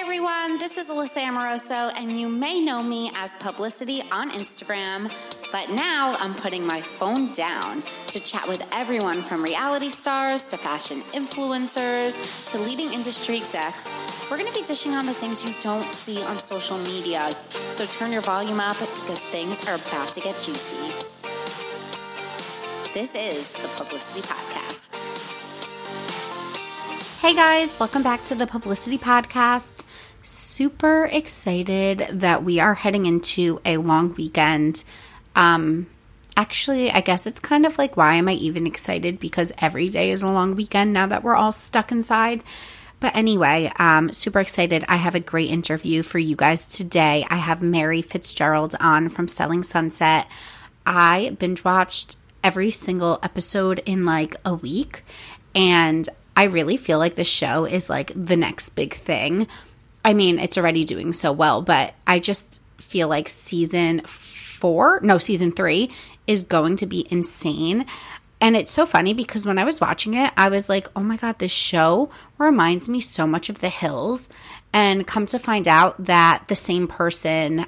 everyone, this is Alyssa Amoroso, and you may know me as Publicity on Instagram, but now I'm putting my phone down to chat with everyone from reality stars to fashion influencers to leading industry execs. We're going to be dishing on the things you don't see on social media, so turn your volume up because things are about to get juicy. This is the Publicity Podcast. Hey guys, welcome back to the Publicity Podcast. Super excited that we are heading into a long weekend. Actually, I guess it's kind of like, why am I even excited? Because every day is a long weekend now that we're all stuck inside. But anyway, super excited. I have a great interview for you guys today. I have Mary Fitzgerald on from Selling Sunset. I binge watched every single episode in like a week, and I really feel like the show is like the next big thing. I mean, it's already doing so well, but I just feel like season 3 is going to be insane. And it's so funny because when I was watching it, I was like, oh my God, this show reminds me so much of The Hills. And come to find out that the same person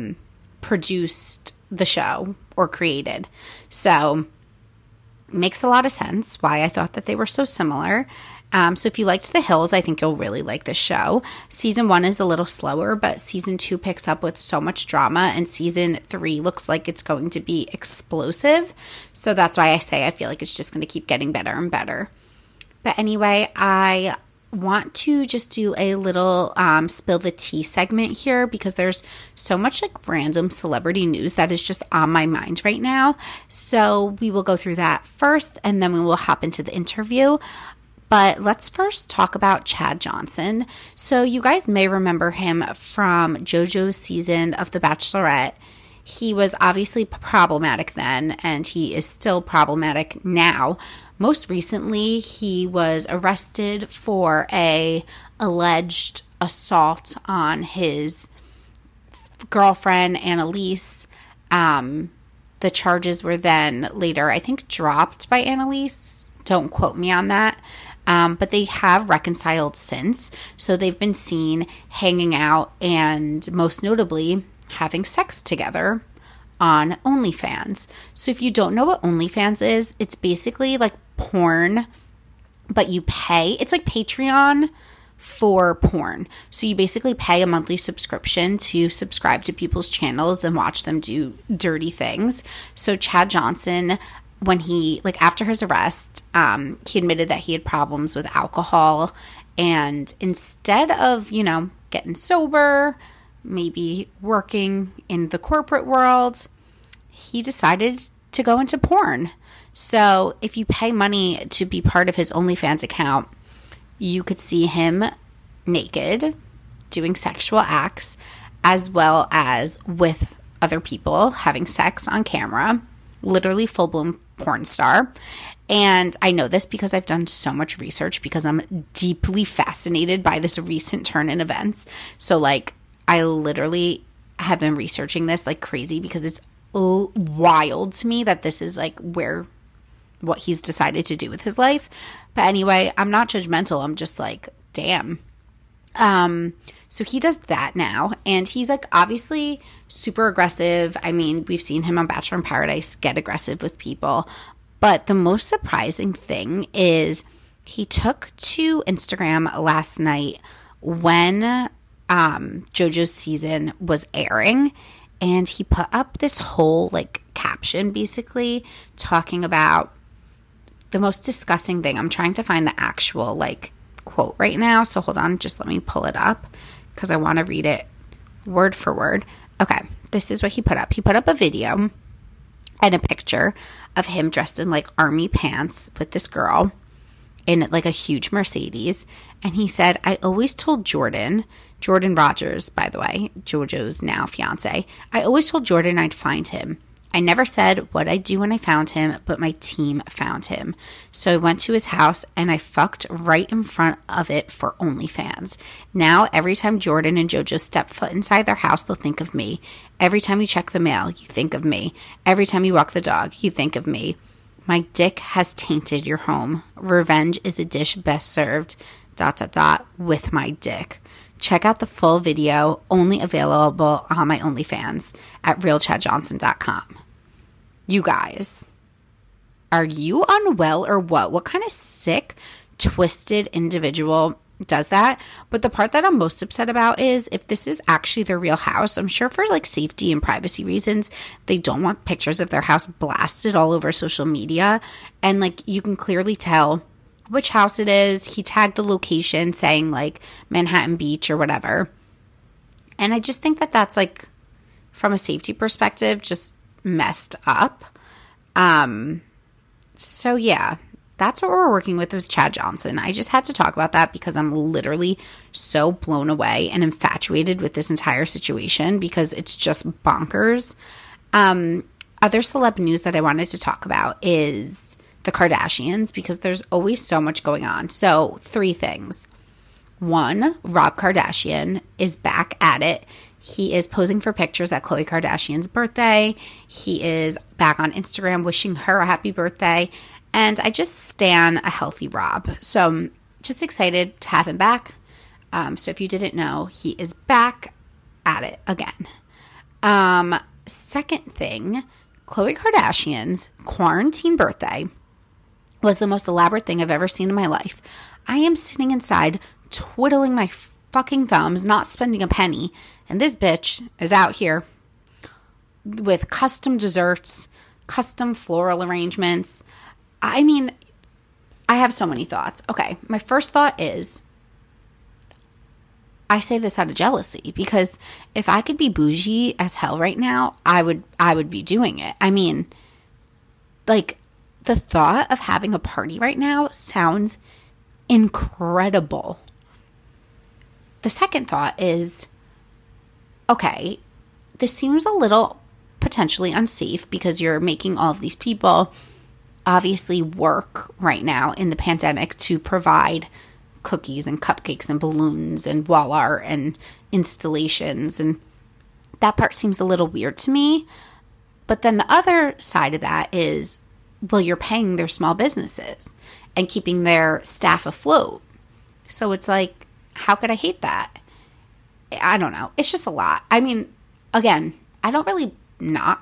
produced the show or created. So makes a lot of sense why I thought that they were so similar. So if you liked The Hills, I think you'll really like this show. Season 1 is a little slower, but season 2 picks up with so much drama, and season 3 looks like it's going to be explosive. So that's why I say I feel like it's just going to keep getting better and better. But anyway, I want to just do a little spill the tea segment here because there's so much like random celebrity news that is just on my mind right now. So we will go through that first, and then we will hop into the interview. But let's first talk about Chad Johnson. So you guys may remember him from JoJo's season of The Bachelorette. He was obviously problematic then, and he is still problematic now. Most recently, he was arrested for a alleged assault on his girlfriend, Annalise. The charges were then later, I think, dropped by Annalise. Don't quote me on that. But they have reconciled since. So they've been seen hanging out and most notably having sex together on OnlyFans. So if you don't know what OnlyFans is, it's basically like porn, but you pay. It's like Patreon for porn. So you basically pay a monthly subscription to subscribe to people's channels and watch them do dirty things. So Chad Johnson, when he, like after his arrest, he admitted that he had problems with alcohol, and instead of, you know, getting sober, maybe working in the corporate world, he decided to go into porn. So if you pay money to be part of his OnlyFans account, you could see him naked, doing sexual acts, as well as with other people having sex on camera. Literally full-blown porn star. And I know this because I've done so much research because I'm deeply fascinated by this recent turn in events. So like I literally have been researching this like crazy because it's wild to me that this is like what he's decided to do with his life. But anyway, I'm not judgmental. I'm just like, damn. So he does that now, and he's like obviously super aggressive. I mean, we've seen him on Bachelor in Paradise get aggressive with people, but the most surprising thing is he took to Instagram last night when JoJo's season was airing, and he put up this whole like caption basically talking about the most disgusting thing. I'm trying to find the actual like quote right now, so hold on, just let me pull it up because I want to read it word for word. Okay, this is what he put up. He put up a video and a picture of him dressed in like army pants with this girl in like a huge Mercedes, and he said, I always told Jordan Rogers, by the way, JoJo's now fiance, I always told Jordan I'd find him. I never said what I'd do when I found him, but my team found him. So I went to his house and I fucked right in front of it for OnlyFans. Now, every time Jordan and JoJo step foot inside their house, they'll think of me. Every time you check the mail, you think of me. Every time you walk the dog, you think of me. My dick has tainted your home. Revenge is a dish best served, ... with my dick. Check out the full video, only available on my OnlyFans at realchadjohnson.com. You guys, are you unwell or what? What kind of sick, twisted individual does that? But the part that I'm most upset about is if this is actually their real house, I'm sure for like safety and privacy reasons, they don't want pictures of their house blasted all over social media. And like you can clearly tell which house it is. He tagged the location saying like Manhattan Beach or whatever. And I just think that that's like, from a safety perspective, just messed up. So yeah, that's what we're working with Chad Johnson. I just had to talk about that because I'm literally so blown away and infatuated with this entire situation because it's just bonkers. Other celeb news that I wanted to talk about is the Kardashians because there's always so much going on. So 3 things. 1, Rob Kardashian is back at it. He is posing for pictures at Khloe Kardashian's birthday. He is back on Instagram wishing her a happy birthday. And I just stan a healthy Rob. So I'm just excited to have him back. So if you didn't know, he is back at it again. Second thing, Khloe Kardashian's quarantine birthday was the most elaborate thing I've ever seen in my life. I am sitting inside twiddling my fucking thumbs, not spending a penny. And this bitch is out here with custom desserts, custom floral arrangements. I mean, I have so many thoughts. Okay, my first thought is, I say this out of jealousy because if I could be bougie as hell right now, I would be doing it. I mean, like, the thought of having a party right now sounds incredible. The second thought is, okay, this seems a little potentially unsafe because you're making all of these people obviously work right now in the pandemic to provide cookies and cupcakes and balloons and wall art and installations. And that part seems a little weird to me. But then the other side of that is, well, you're paying their small businesses and keeping their staff afloat. So it's like, how could I hate that? I don't know. It's just a lot. I mean, again, I don't know.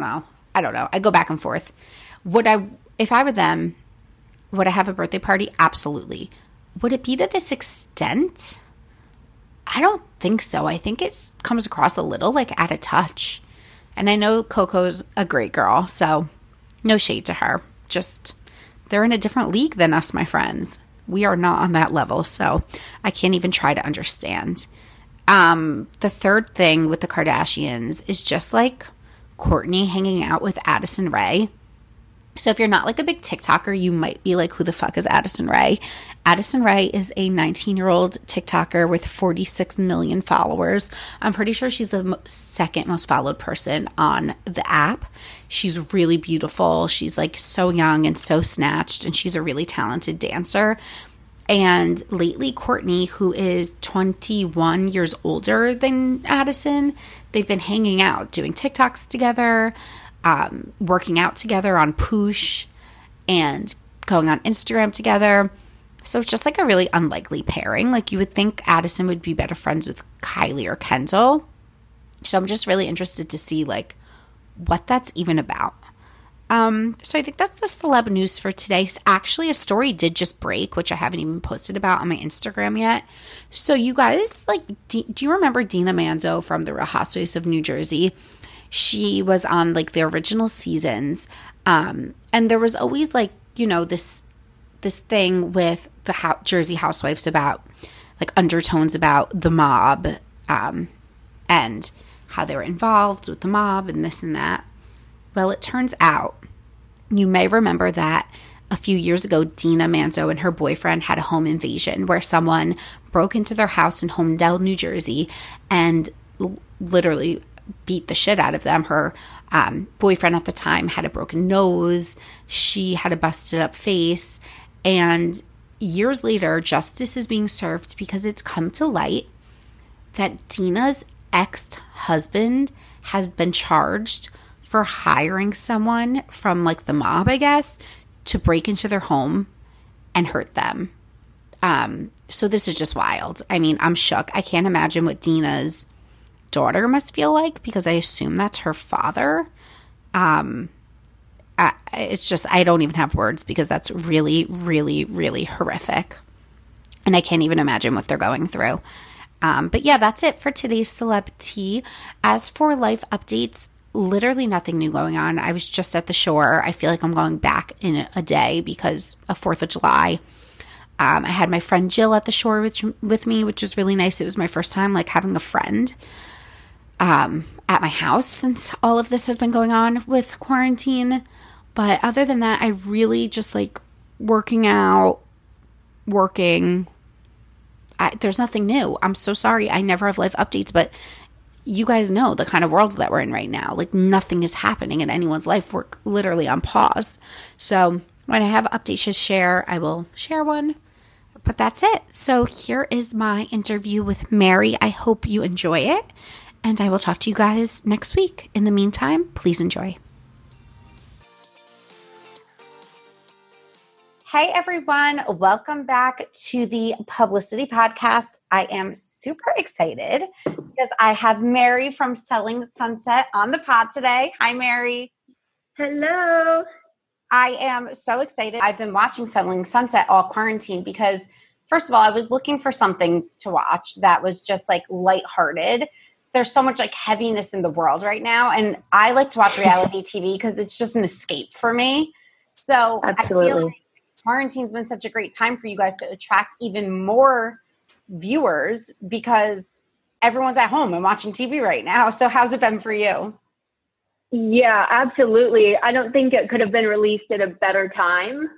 I go back and forth. If I were them, would I have a birthday party? Absolutely. Would it be to this extent? I don't think so. I think it comes across a little like out of touch. And I know Coco's a great girl, so no shade to her. Just, they're in a different league than us, my friends. We are not on that level, so I can't even try to understand. The third thing with the Kardashians is just like Kourtney hanging out with Addison Rae. So if you're not like a big TikToker, you might be like, who the fuck is Addison Rae? Addison Rae is a 19-year-old TikToker with 46 million followers. I'm pretty sure she's the second most followed person on the app. She's really beautiful. She's like so young and so snatched, and she's a really talented dancer. And lately, Kourtney, who is 21 years older than Addison, they've been hanging out, doing TikToks together, working out together on Poosh, and going on Instagram together. So it's just like a really unlikely pairing. Like, you would think Addison would be better friends with Kylie or Kendall. So I'm just really interested to see like what that's even about. So I think that's the celeb news for today. Actually, a story did just break, which I haven't even posted about on my Instagram yet. So you guys, like, do you remember Dina Manzo from The Real Housewives of New Jersey? She was on like the original seasons. And there was always like, you know, this thing with the Jersey housewives about like undertones about the mob, and how they were involved with the mob and this and that. Well, it turns out, you may remember that a few years ago, Dina Manzo and her boyfriend had a home invasion where someone broke into their house in Homedale, New Jersey, and literally beat the shit out of them. Her boyfriend at the time had a broken nose. She had a busted up face. And years later, justice is being served because it's come to light that Dina's ex-husband has been charged for hiring someone from like the mob, I guess, to break into their home and hurt them. So this is just wild. I mean, I'm shook. I can't imagine what Dina's daughter must feel like because I assume that's her father. It's just, I don't even have words because that's really, really, really horrific. And I can't even imagine what they're going through. But yeah, that's it for today's Celeb Tea. As for life updates, literally nothing new going on. I was just at the shore. I feel like I'm going back in a day because of 4th of July. I had my friend Jill at the shore with me, which was really nice. It was my first time like having a friend at my house since all of this has been going on with quarantine. But other than that, I really just like working out, working. There's nothing new. I'm so sorry. I never have life updates, but you guys know the kind of world that we're in right now. Like nothing is happening in anyone's life. We're literally on pause. So when I have updates to share, I will share one. But that's it. So here is my interview with Mary. I hope you enjoy it. And I will talk to you guys next week. In the meantime, please enjoy. Hey everyone, welcome back to the Publicity Podcast. I am super excited because I have Mary from Selling Sunset on the pod today. Hi, Mary. Hello. I am so excited. I've been watching Selling Sunset all quarantine because, first of all, I was looking for something to watch that was just like lighthearted. There's so much like heaviness in the world right now, and I like to watch reality TV because it's just an escape for me. So Absolutely. I feel like quarantine's been such a great time for you guys to attract even more viewers because everyone's at home and watching TV right now. So how's it been for you? Yeah, absolutely. I don't think it could have been released at a better time.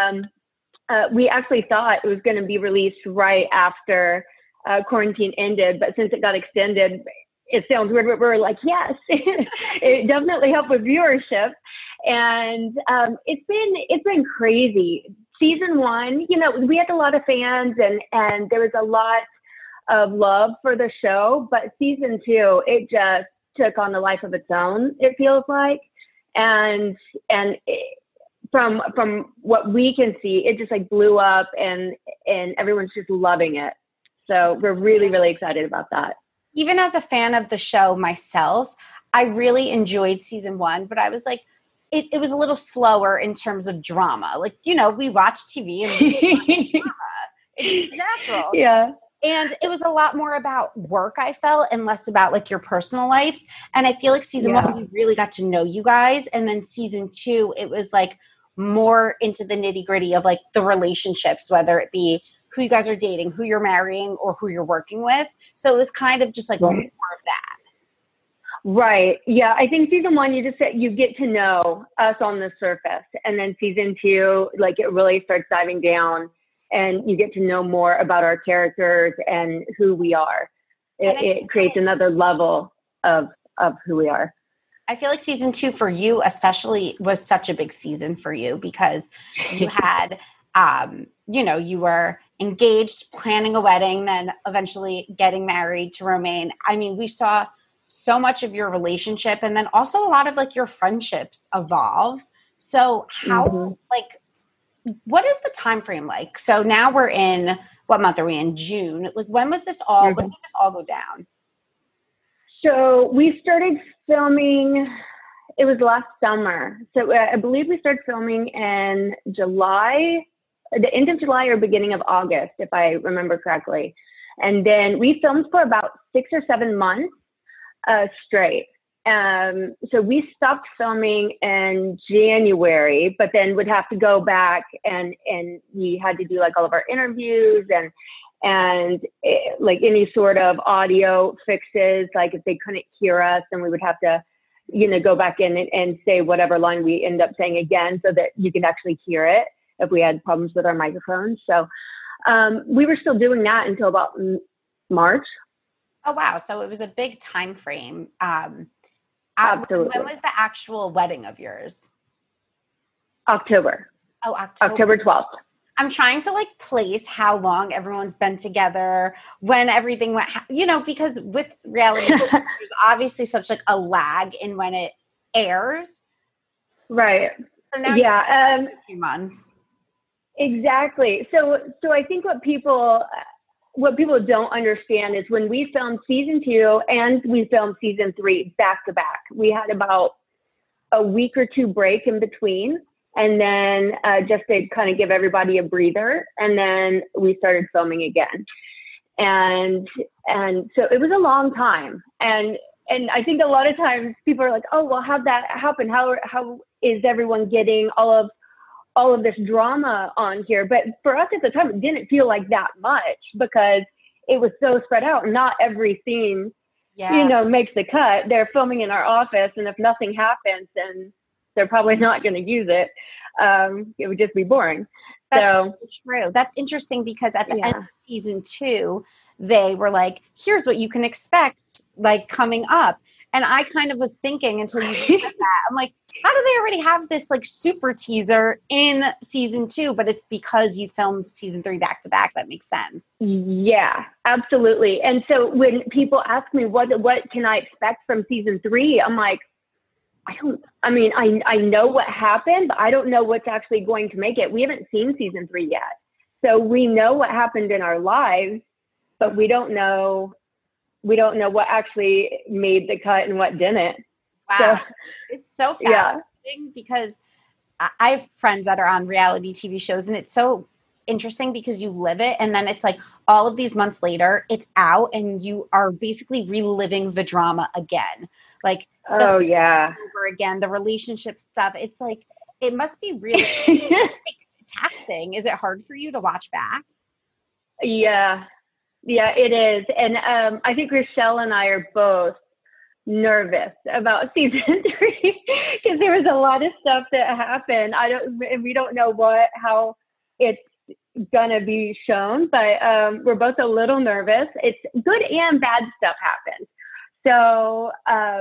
We actually thought it was going to be released right after quarantine ended, but since it got extended, it sounds weird, but we're like, yes, it definitely helped with viewership. And it's been crazy. Season 1, you know, we had a lot of fans and there was a lot of love for the show, but season 2, it just took on a life of its own, it feels like. And from what we can see, it just like blew up and everyone's just loving it. So we're really, really excited about that. Even as a fan of the show myself, I really enjoyed season 1, but I was like, it was a little slower in terms of drama. Like, you know, we watch TV and we watch drama. It's just natural. Yeah. And it was a lot more about work, I felt, and less about like your personal lives. And I feel like season 1, we really got to know you guys. And then season 2, it was like more into the nitty gritty of like the relationships, whether it be who you guys are dating, who you're marrying, or who you're working with. So it was kind of just like more of that. Right. Yeah. I think season 1, you get to know us on the surface, and then season 2, like it really starts diving down, and you get to know more about our characters and who we are. It creates another level of who we are. I feel like season 2 for you especially was such a big season for you because you had, you know, you were engaged, planning a wedding, then eventually getting married to Romain. I mean, we saw so much of your relationship and then also a lot of like your friendships evolve. So how, like, what is the time frame like? So now we're in, what month are we in? June. Like, when was this all, when did this all go down? So we started filming, it was last summer. So I believe we started filming in July, the end of July or beginning of August, if I remember correctly. And then we filmed for about 6 or 7 months straight. So we stopped filming in January, but then would have to go back and we had to do like all of our interviews and like any sort of audio fixes, like if they couldn't hear us, then we would have to, you know, go back in and say whatever line we end up saying again so that you could actually hear it if we had problems with our microphones. So we were still doing that until about March. Oh, wow. So it was a big time frame. Absolutely. When was the actual wedding of yours? October. Oh, October. October 12th. I'm trying to like place how long everyone's been together, when everything went, you know, because with reality, there's obviously such like a lag in when it airs. Right. So now yeah. A few months. exactly. So I think what people don't understand is when we filmed season 2 and we filmed season 3 back to back, we had about a week or two break in between, and then just to kind of give everybody a breather, and then we started filming again. And so it was a long time, and I think a lot of times people are like, oh well, how'd that happen? How is everyone getting all of this drama on here? But for us at the time, it didn't feel like that much because it was so spread out. Not every scene, makes the cut. They're filming in our office, and if nothing happens, then they're probably not going to use it. It would just be boring. That's true. That's interesting because at the end of season 2, they were like, here's what you can expect, like, coming up. And I kind of was thinking until you said that, I'm like, how do they already have this like super teaser in season 2? But it's because you filmed season 3 back to back. That makes sense. Yeah, absolutely. And so when people ask me what can I expect from season 3, I'm like, I know what happened, but I don't know what's actually going to make it. We haven't seen season 3 yet. So we know what happened in our lives, but we don't know what actually made the cut and what didn't. Wow. So, it's so fascinating because I have friends that are on reality TV shows, and it's so interesting because you live it, and then it's like all of these months later, it's out, and you are basically reliving the drama again. Like, over again, the relationship stuff. It's like, it must be really taxing. Is it hard for you to watch back? Yeah, it is. And I think Rochelle and I are both nervous about season 3 because there was a lot of stuff that happened. We don't know how it's gonna be shown, but we're both a little nervous. It's good and bad stuff happens. So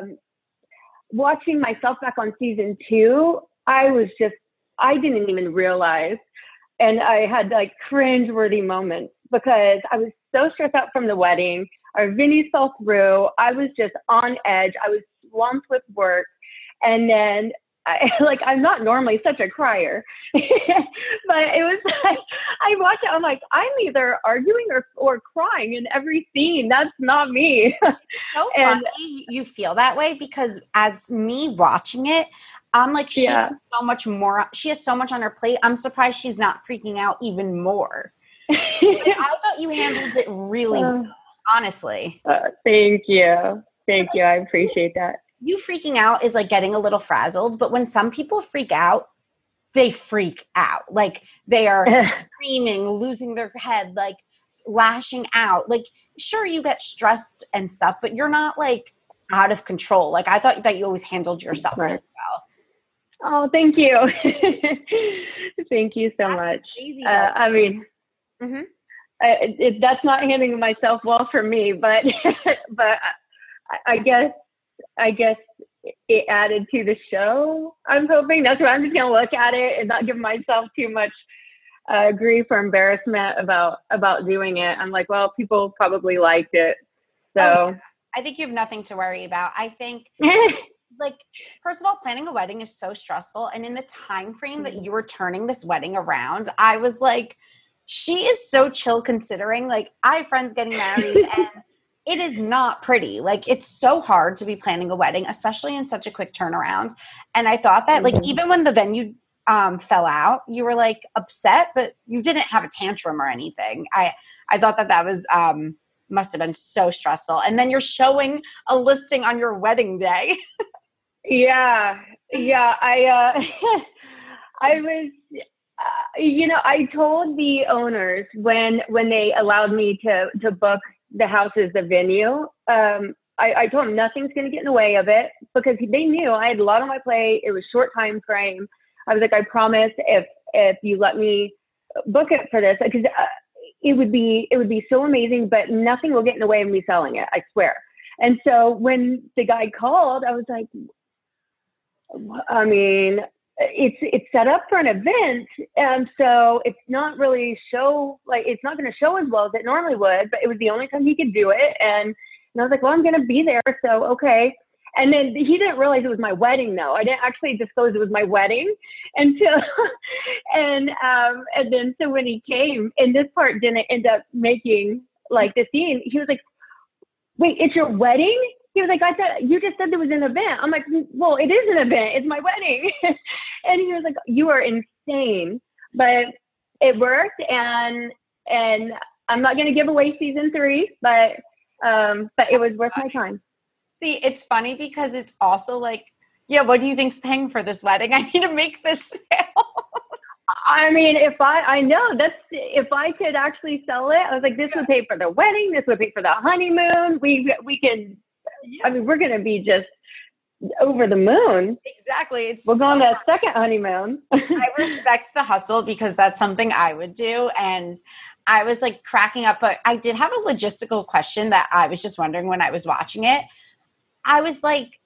watching myself back on season 2, I didn't even realize, and I had like cringe-worthy moments because I was so stressed out from the wedding. Our Vinny fell through. I was just on edge. I was swamped with work. And then I'm not normally such a crier, but it was like, I watched it. I'm like, I'm either arguing or crying in every scene. That's not me. So funny you feel that way because as me watching it, I'm like, she has so much more. She has so much on her plate. I'm surprised she's not freaking out even more. I thought you handled it really well, honestly. Thank you. I appreciate that. You freaking out is like getting a little frazzled, but when some people freak out, they freak out. Like they are screaming, losing their head, like lashing out. Like, sure, you get stressed and stuff, but you're not like out of control. Like I thought that you always handled yourself really well. Oh, thank you. Thank you so much. Crazy, that's not handling myself well for me, but I guess it added to the show. I'm hoping that's why I'm just gonna look at it and not give myself too much grief or embarrassment about doing it. I'm like, well, people probably liked it, so I think you have nothing to worry about. I think. Like, first of all, planning a wedding is so stressful. And in the time frame that you were turning this wedding around, I was like, she is so chill considering, like, I have friends getting married and it is not pretty. Like, it's so hard to be planning a wedding, especially in such a quick turnaround. And I thought that, like, even when the venue fell out, you were, like, upset, but you didn't have a tantrum or anything. I thought that was must have been so stressful. And then you're showing a listing on your wedding day. Yeah. I was, I told the owners when they allowed me to book the house as the venue, I told them nothing's going to get in the way of it because they knew I had a lot on my plate. It was short time frame. I was like, I promise if you let me book it for this, because it would be so amazing, but nothing will get in the way of me selling it. I swear. And so when the guy called, I was like, I mean, it's set up for an event, and so it's not really it's not going to show as well as it normally would, but it was the only time he could do it, and I was like, well, I'm going to be there, so okay. And then he didn't realize it was my wedding, though. I didn't actually disclose it was my wedding until, and then so when he came, and this part didn't end up making like the scene. He was like, "Wait, it's your wedding?" He was like, "I thought you just said there was an event." I'm like, "Well, it is an event. It's my wedding." And he was like, "You are insane," but it worked, and I'm not going to give away season 3, but it was worth my time. See, it's funny because it's also like, yeah, what do you think's paying for this wedding? I need to make this sale. I mean, if I could actually sell it, I was like, this would pay for the wedding. This would pay for the honeymoon. We can, I mean, we're going to be just over the moon. Exactly. We're going to a second honeymoon. I respect the hustle because that's something I would do. And I was like cracking up, but I did have a logistical question that I was just wondering when I was watching it. I was like,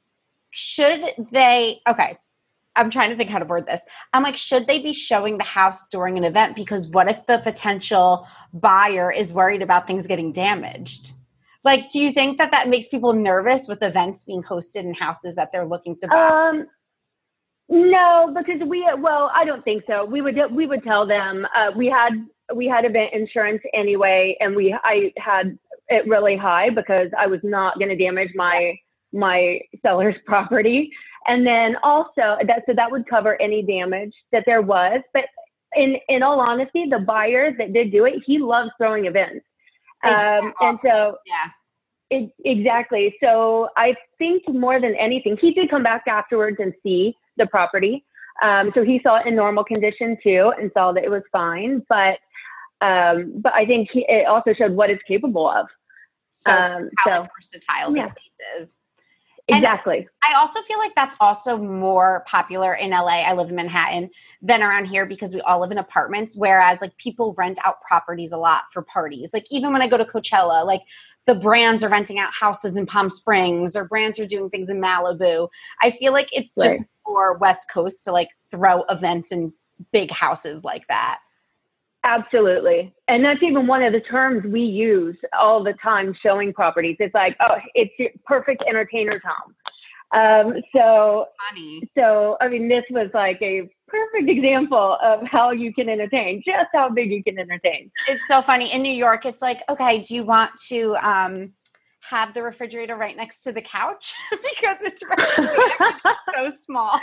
okay, I'm trying to think how to word this. I'm like, should they be showing the house during an event? Because what if the potential buyer is worried about things getting damaged? Like, do you think that makes people nervous with events being hosted in houses that they're looking to buy? No, because I don't think so. We would tell them, we had event insurance anyway, and I had it really high because I was not going to damage my seller's property. And then also that would cover any damage that there was. But in all honesty, the buyer that did do it, he loves throwing events. And so, exactly. So I think more than anything, he did come back afterwards and see the property. So he saw it in normal condition too, and saw that it was fine. But I think it also showed what it's capable of. How versatile the space is. Exactly. And I also feel like that's also more popular in LA. I live in Manhattan than around here because we all live in apartments. Whereas like people rent out properties a lot for parties. Like even when I go to Coachella, like the brands are renting out houses in Palm Springs or brands are doing things in Malibu. I feel like it's just more West Coast to like throw events in big houses like that. Absolutely. And that's even one of the terms we use all the time showing properties. It's like, oh, it's your perfect entertainer's home. So I mean, this was like a perfect example of how you can entertain, just how big you can entertain. It's so funny. In New York, it's like, okay, do you want to have the refrigerator right next to the couch? Because it's so small.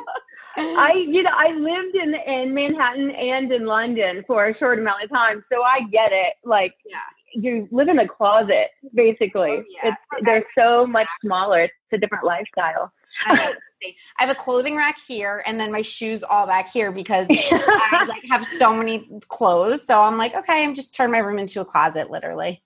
I lived in Manhattan and in London for a short amount of time, so I get it. Like, you live in a closet, basically. They're so much smaller. It's a different lifestyle. I have a clothing rack here, and then my shoes all back here because I like have so many clothes. So I'm like, okay, I'm just turning my room into a closet, literally.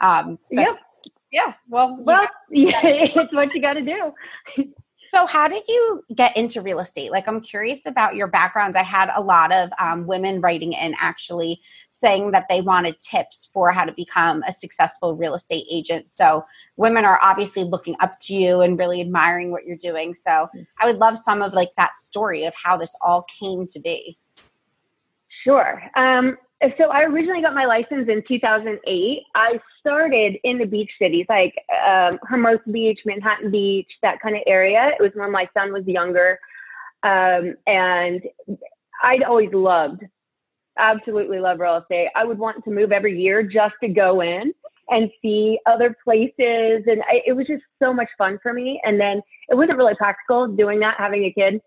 Yeah. Well, it's what you got to do. So how did you get into real estate? Like, I'm curious about your backgrounds. I had a lot of women writing in actually saying that they wanted tips for how to become a successful real estate agent. So women are obviously looking up to you and really admiring what you're doing. So I would love some of like that story of how this all came to be. Sure. So I originally got my license in 2008. I started in the beach cities, like Hermosa Beach, Manhattan Beach, that kind of area. It was when my son was younger. And I'd always absolutely loved real estate. I would want to move every year just to go in and see other places. And it was just so much fun for me. And then it wasn't really practical doing that, having a kid.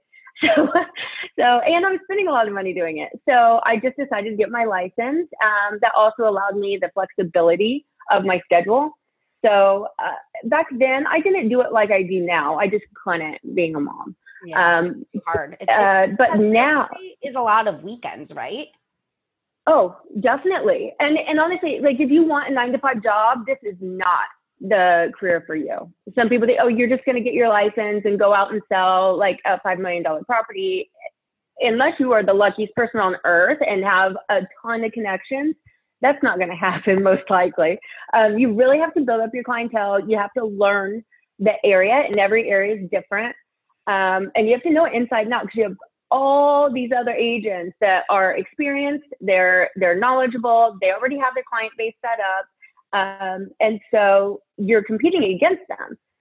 And I was spending a lot of money doing it. So I just decided to get my license. That also allowed me the flexibility of my schedule. So back then I didn't do it like I do now. I just couldn't, being a mom. Too hard. But now is a lot of weekends, right? Oh, definitely. And honestly, like if you want a 9-to-5 job, this is not the career for you. Some people think, oh, you're just going to get your license and go out and sell like a $5 million property. Unless you are the luckiest person on earth and have a ton of connections, that's not going to happen most likely. You really have to build up your clientele. You have to learn the area, and every area is different. And you have to know it inside and out because you have all these other agents that are experienced. They're knowledgeable. They already have their client base set up. And so you're competing against them.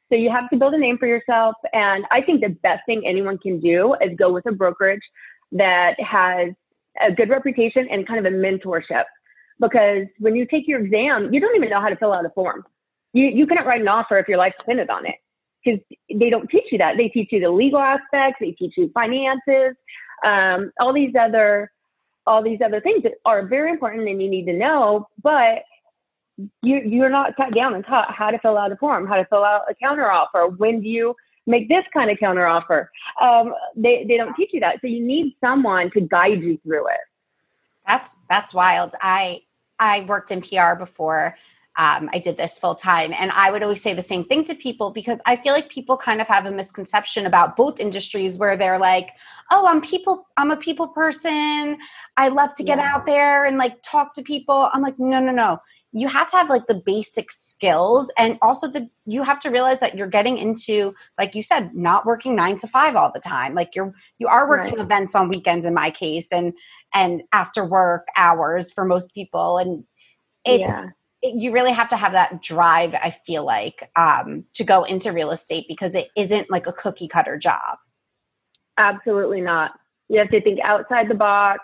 So you have to build a name for yourself. And I think the best thing anyone can do is go with a brokerage that has a good reputation and kind of a mentorship. Because when you take your exam, you don't even know how to fill out a form. You couldn't write an offer if your life depended on it, because they don't teach you that. They teach you the legal aspects, they teach you finances, all these other things that are very important and you need to know, but you're not sat down and taught how to fill out a form, how to fill out a counteroffer. When do you make this kind of counteroffer? They don't teach you that. So you need someone to guide you through it. That's wild. I worked in PR before I did this full time, and I would always say the same thing to people, because I feel like people kind of have a misconception about both industries where they're like, oh, I'm a people person. I love to get out there and like talk to people. I'm like, no. You have to have like the basic skills, and also you have to realize that you're getting into, like you said, not working 9 to 5 all the time. Like you are working events on weekends in my case, and after work hours for most people. And you really have to have that drive, I feel like, to go into real estate, because it isn't like a cookie cutter job. Absolutely not. You have to think outside the box.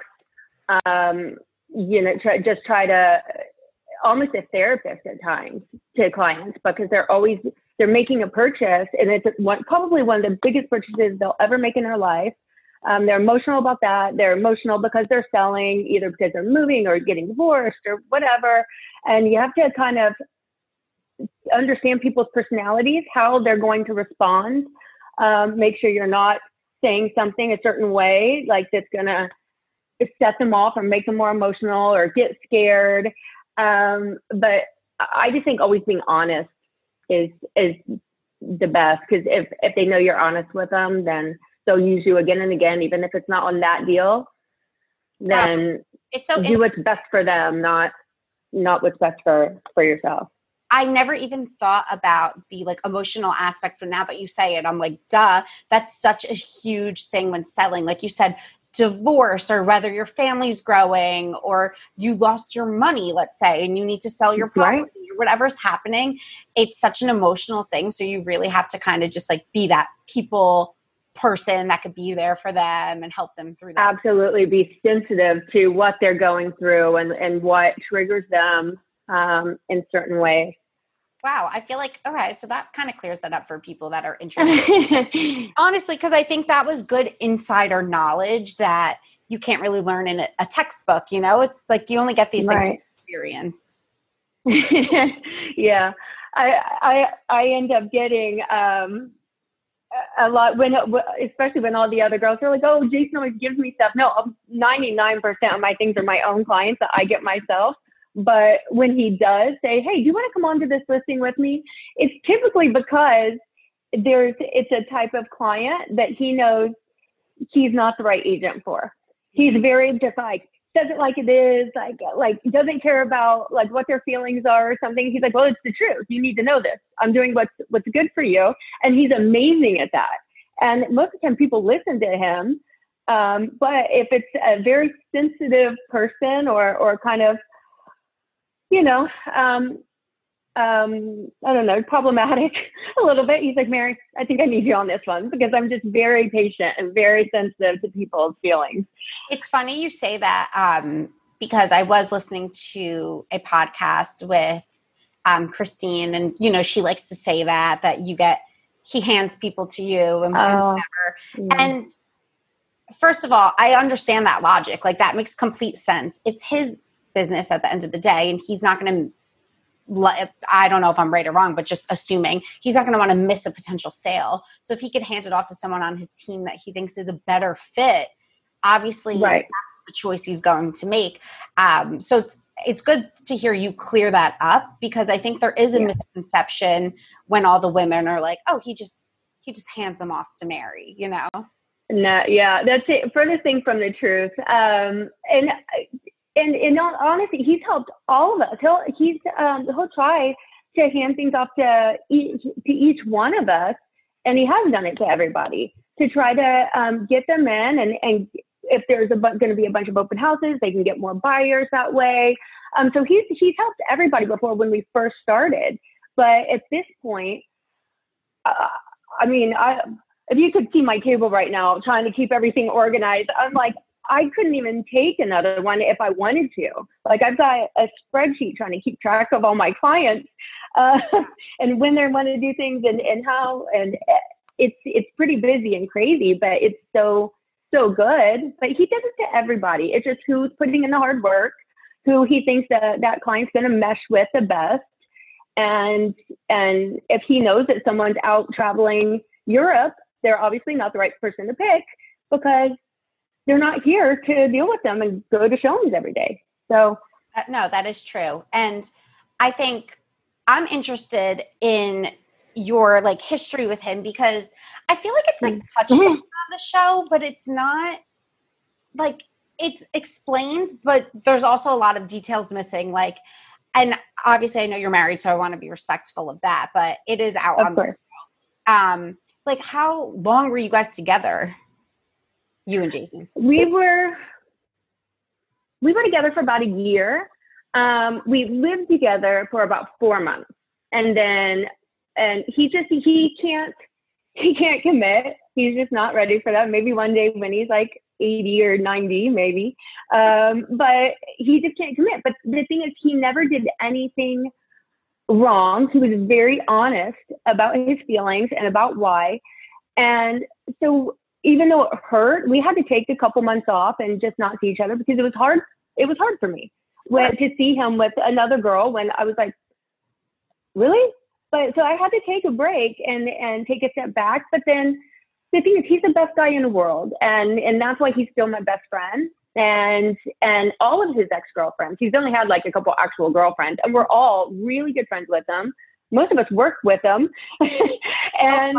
Try to almost a therapist at times to clients, because they're making a purchase, and it's probably one of the biggest purchases they'll ever make in their life. They're emotional about that. They're emotional because they're selling, either because they're moving or getting divorced or whatever. And you have to kind of understand people's personalities, how they're going to respond. Make sure you're not saying something a certain way, like that's going to set them off or make them more emotional or get scared. But I just think always being honest is the best, because if they know you're honest with them, then they'll use you again and again, even if it's not on that deal. Then it's so do what's best for them, not what's best for yourself. I never even thought about the like emotional aspect, but now that you say it, I'm like, duh, that's such a huge thing when selling. Like you said, divorce, or whether your family's growing or you lost your money, let's say, and you need to sell your property or whatever's happening. It's such an emotional thing. So you really have to kind of just like be that people person that could be there for them and help them through that. Absolutely. Be sensitive to what they're going through and what triggers them in certain ways. Wow. I feel like, okay, so that kind of clears that up for people that are interested. Honestly, because I think that was good insider knowledge that you can't really learn in a textbook. You know, it's like you only get these things from experience. Yeah. I end up getting a lot especially when all the other girls are like, oh, Jason always gives me stuff. No, 99% of my things are my own clients that I get myself. But when he does say, hey, do you want to come on to this listing with me? It's typically because it's a type of client that he knows he's not the right agent for. He's very just like, says it like it is, like doesn't care about like what their feelings are or something. He's like, well, it's the truth. You need to know this. I'm doing what's good for you. And he's amazing at that. And most of the time people listen to him. But if it's a very sensitive person or kind of, I don't know, problematic a little bit, he's like, Mary, I think I need you on this one, because I'm just very patient and very sensitive to people's feelings. It's funny you say that, because I was listening to a podcast with Christine, and, she likes to say that he hands people to you and whatever. Yeah. And first of all, I understand that logic. Like that makes complete sense. It's his business at the end of the day, and he's not going to, I don't know if I'm right or wrong, but just assuming he's not going to want to miss a potential sale. So if he could hand it off to someone on his team that he thinks is a better fit, obviously that's the choice he's going to make. So it's good to hear you clear that up, because I think there is a misconception when all the women are like, oh, he just hands them off to Mary, No, yeah, that's it. Furthest thing from the truth. And in all honesty, he's helped all of us. He'll try to hand things off to each one of us, and he has done it to everybody to try to get them in. And if there's going to be a bunch of open houses, they can get more buyers that way. So he's helped everybody before when we first started. But at this point, I mean, if you could see my table right now, trying to keep everything organized, I'm like, I couldn't even take another one if I wanted to. Like, I've got a spreadsheet trying to keep track of all my clients and when they want to do things and how, and it's pretty busy and crazy, but it's so good. But he does it to everybody. It's just who's putting in the hard work, who he thinks that client's going to mesh with the best. And if he knows that someone's out traveling Europe, they're obviously not the right person to pick because they're not here to deal with them and go to showings every day. So no, that is true. And I think I'm interested in your like history with him because I feel like it's like touched on the show, but it's not like it's explained, but there's also a lot of details missing. Like, and obviously I know you're married, so I want to be respectful of that, but it is out on the show. Like, how long were you guys together? You and Jason? We were together for about a year. We lived together for about 4 months, and he can't commit. He's just not ready for that. Maybe one day when he's like 80 or 90, maybe. But he just can't commit. But the thing is, he never did anything wrong. He was very honest about his feelings and about why. And so even though it hurt, we had to take a couple months off and just not see each other because it was hard. It was hard for me to see him with another girl when I was like, really? But so I had to take a break and take a step back. But then the thing is, he's the best guy in the world. And that's why he's still my best friend. And all of his ex-girlfriends, he's only had like a couple actual girlfriends, and we're all really good friends with them. Most of us work with them. and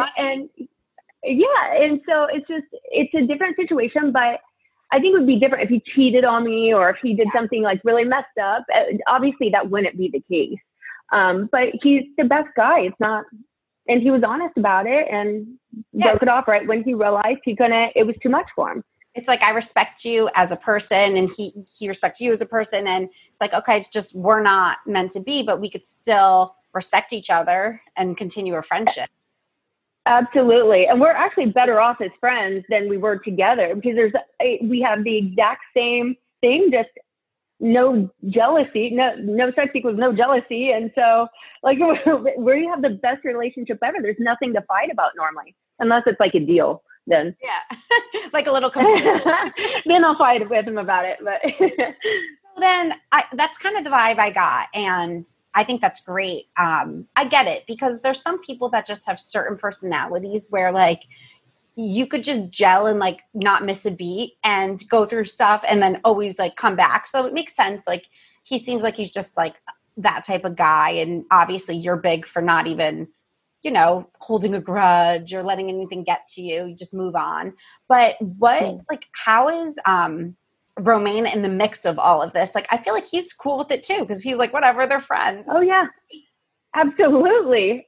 yeah, and so it's a different situation, but I think it would be different if he cheated on me or if he did something like really messed up. Obviously, that wouldn't be the case. But he's the best guy. It's not, and he was honest about it and broke it off right when he realized it was too much for him. It's like, I respect you as a person and he respects you as a person. And it's like, okay, it's just, we're not meant to be, but we could still respect each other and continue a friendship. Absolutely. And we're actually better off as friends than we were together because we have the exact same thing, just no jealousy, no sex equals no jealousy. And so like we have the best relationship ever. There's nothing to fight about normally, unless it's like a deal. Then like a little complaint. Then I'll fight with him about it. But then that's kind of the vibe I got. And I think that's great. I get it because there's some people that just have certain personalities where like you could just gel and like not miss a beat and go through stuff and then always like come back. So it makes sense. Like he seems like he's just like that type of guy. And obviously you're big for not even, holding a grudge or letting anything get to you. You just move on. But how is Romain in the mix of all of this? Like, I feel like he's cool with it too, because he's like, whatever, they're friends. Oh yeah, absolutely.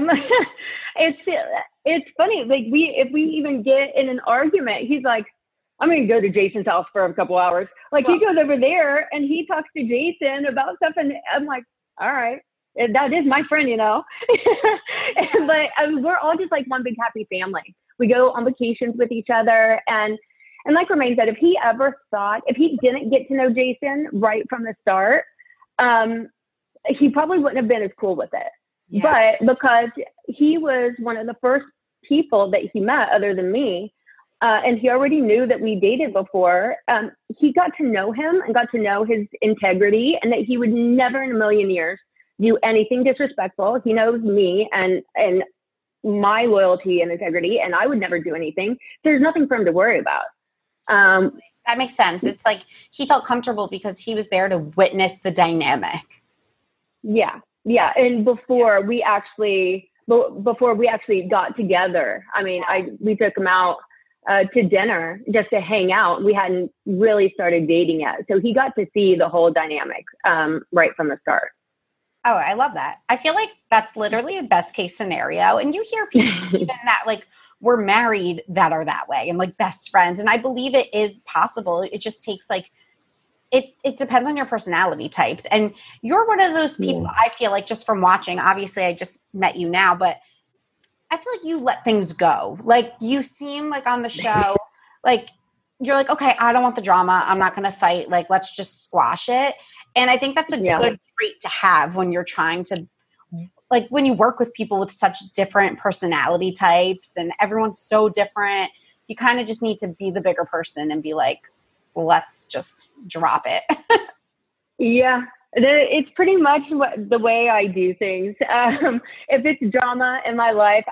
It's funny. Like if we even get in an argument, he's like, I'm going to go to Jason's house for a couple hours. Like he goes over there and he talks to Jason about stuff. And I'm like, all right. That is my friend, but we're all just like one big happy family. We go on vacations with each other. And like Romain said, if he didn't get to know Jason right from the start, he probably wouldn't have been as cool with it. Yeah. But because he was one of the first people that he met other than me, and he already knew that we dated before, he got to know him and got to know his integrity and that he would never in a million years do anything disrespectful. He knows me and my loyalty and integrity, and I would never do anything. There's nothing for him to worry about. That makes sense. It's like he felt comfortable because he was there to witness the dynamic. Yeah. And before we actually got together, I mean, we took him out to dinner just to hang out. We hadn't really started dating yet, so he got to see the whole dynamic right from the start. Oh, I love that. I feel like that's literally a best case scenario. And you hear people even that like we're married that are that way and like best friends. And I believe it is possible. It just takes like, it depends on your personality types. And you're one of those people, I feel like just from watching, obviously I just met you now, but I feel like you let things go. Like you seem like on the show, like you're like, okay, I don't want the drama. I'm not going to fight. Like, let's just squash it. And I think that's a good trait to have when you're trying to, like when you work with people with such different personality types and everyone's so different, you kind of just need to be the bigger person and be like, let's just drop it. Yeah, it's pretty much the way I do things. If it's drama in my life,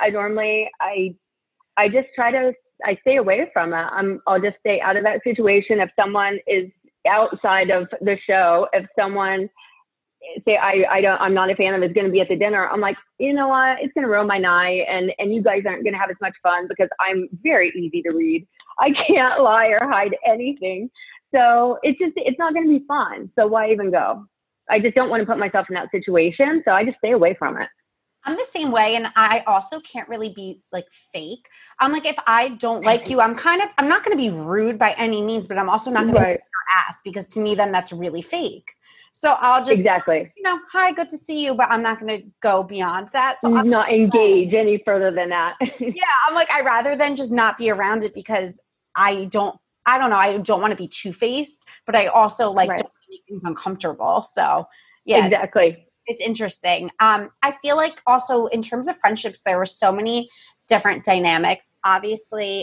I just I stay away from it. I'll just stay out of that situation. If someone is outside of the show, if someone say I'm not a fan of is going to be at the dinner, I'm like, you know what, it's going to ruin my night, and you guys aren't going to have as much fun because I'm very easy to read. I can't lie or hide anything, so it's not going to be fun. So why even go? I just don't want to put myself in that situation, so I just stay away from it. I'm the same way, and I also can't really be like fake. I'm like, if I don't like you, I'm not going to be rude by any means, but I'm also not going to be your ass, because to me then that's really fake. So I'll just, hi, good to see you, but I'm not going to go beyond that. So I'm not engage any further than that. Yeah, I'm like, I'd rather than just not be around it, because I don't know, I don't want to be two-faced, but I also don't want to make things uncomfortable. So yeah, exactly. It's interesting. I feel like also in terms of friendships, there were so many different dynamics. Obviously,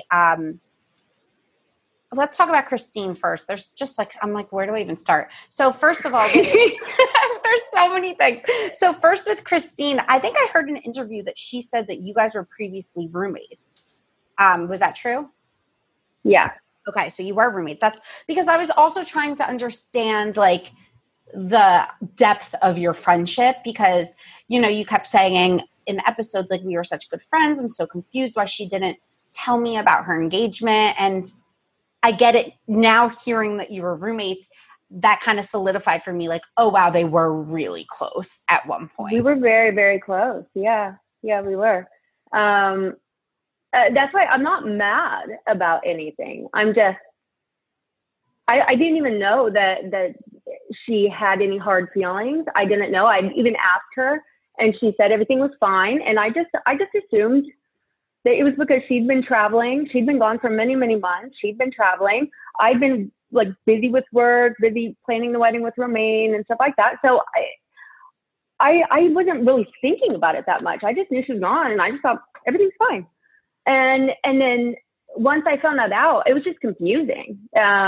let's talk about Christine first. There's just like, I'm like, where do I even start? So first of all, there's so many things. So first with Christine, I think I heard in an interview that she said that you guys were previously roommates. Was that true? Yeah. Okay. So you were roommates. That's because I was also trying to understand like the depth of your friendship, because, you kept saying in the episodes, like, we were such good friends. I'm so confused why she didn't tell me about her engagement. And I get it now, hearing that you were roommates, that kind of solidified for me, like, oh, wow, they were really close at one point. We were very, very close. Yeah. Yeah, we were. That's why I'm not mad about anything. I'm just, I didn't even know that she had any hard feelings. I didn't know. I even asked her, and she said everything was fine. And I just assumed that it was because she'd been traveling. She'd been gone for many, many months. She'd been traveling. I'd been like busy with work, busy planning the wedding with Romaine and stuff like that. So I wasn't really thinking about it that much. I just knew she was gone, and I just thought everything's fine. And then once I found that out, it was just confusing.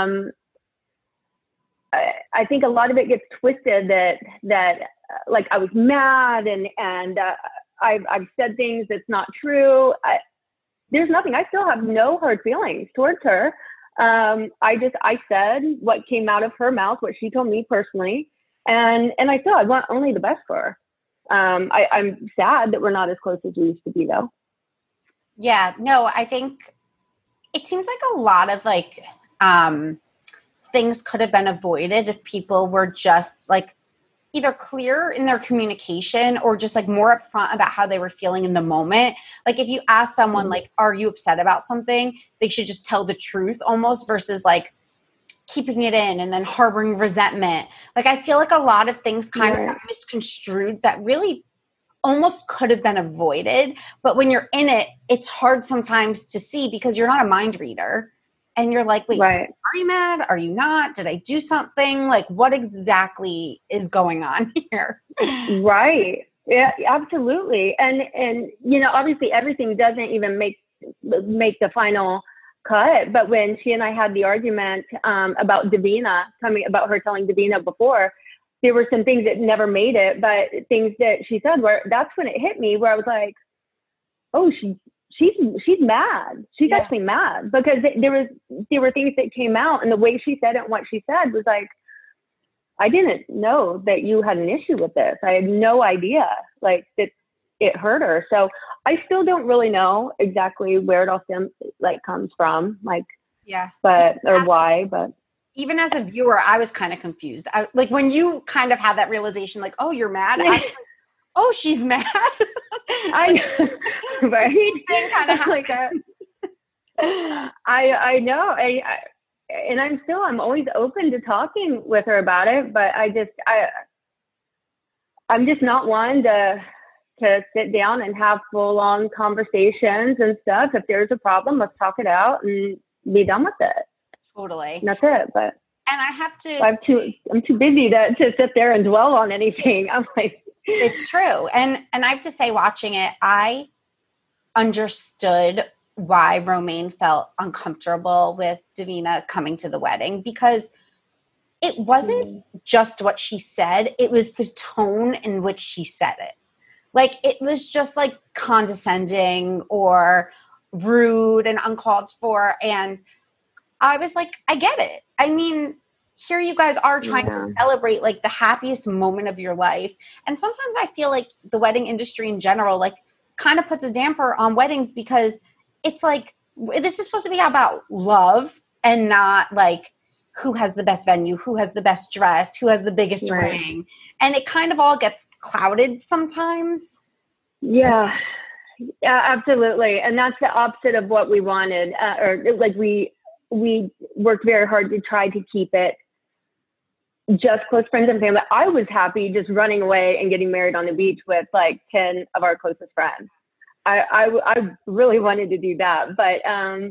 I think a lot of it gets twisted that like I was mad and I've said things that's not true. There's nothing. I still have no hard feelings towards her. I said what came out of her mouth, what she told me personally, and I want only the best for her. I'm sad that we're not as close as we used to be, though. Yeah, no, I think it seems like a lot of like things could have been avoided if people were just like either clear in their communication or just like more upfront about how they were feeling in the moment. Like if you ask someone like, are you upset about something? They should just tell the truth almost, versus like keeping it in and then harboring resentment. Like I feel like a lot of things kind of got misconstrued that really almost could have been avoided. But when you're in it, it's hard sometimes to see because you're not a mind reader. And you're like, wait, are you mad? Are you not? Did I do something? Like, what exactly is going on here? Right. Yeah, absolutely. And obviously everything doesn't even make the final cut. But when she and I had the argument about Davina, about her telling Davina before, there were some things that never made it, but things that she said that's when it hit me, where I was like, oh, she's mad. She's actually mad, because there were things that came out, and the way she said it and what she said was like, I didn't know that you had an issue with this. I had no idea like that it hurt her. So I still don't really know exactly where it all comes from, or why, but even as a viewer, I was kind of confused. Like when you kind of had that realization, like, oh, you're mad. I was like, oh, she's mad. I know, right? Kind of like that. I know. I'm always open to talking with her about it, but I'm just not one to to sit down and have full on conversations and stuff. If there's a problem, let's talk it out and be done with it. Totally. And that's it. But and I have to I'm too busy to sit there and dwell on anything. I'm like, it's true. And I have to say, watching it, I understood why Romaine felt uncomfortable with Davina coming to the wedding, because it wasn't just what she said. It was the tone in which she said it. Like, it was just like condescending or rude and uncalled for. And I was like, I get it. I mean, here you guys are trying to celebrate like the happiest moment of your life. And sometimes I feel like the wedding industry in general, like, kind of puts a damper on weddings, because it's like, this is supposed to be about love and not like who has the best venue, who has the best dress, who has the biggest ring. And it kind of all gets clouded sometimes. Yeah, absolutely. And that's the opposite of what we wanted. Or like we worked very hard to try to keep it just close friends and family. I was happy just running away and getting married on the beach with like 10 of our closest friends. I really wanted to do that, but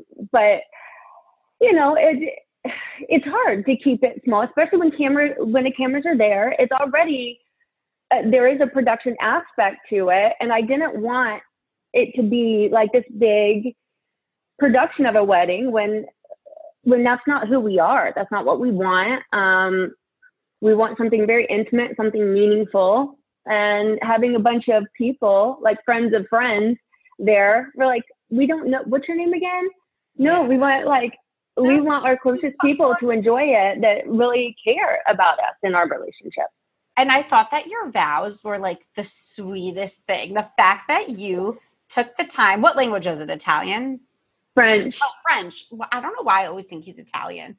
you know, it's hard to keep it small, especially when the cameras are there. It's already, there is a production aspect to it. And I didn't want it to be like this big production of a wedding when that's not who we are. That's not what we want. We want something very intimate, something meaningful, and having a bunch of people, like friends of friends there. We're like, we don't know, what's your name again? No, we want we want our closest people to enjoy it, that really care about us in our relationship. And I thought that your vows were like the sweetest thing. The fact that you took the time. What language was it? Italian? French. Oh, French. Well, I don't know why I always think he's Italian.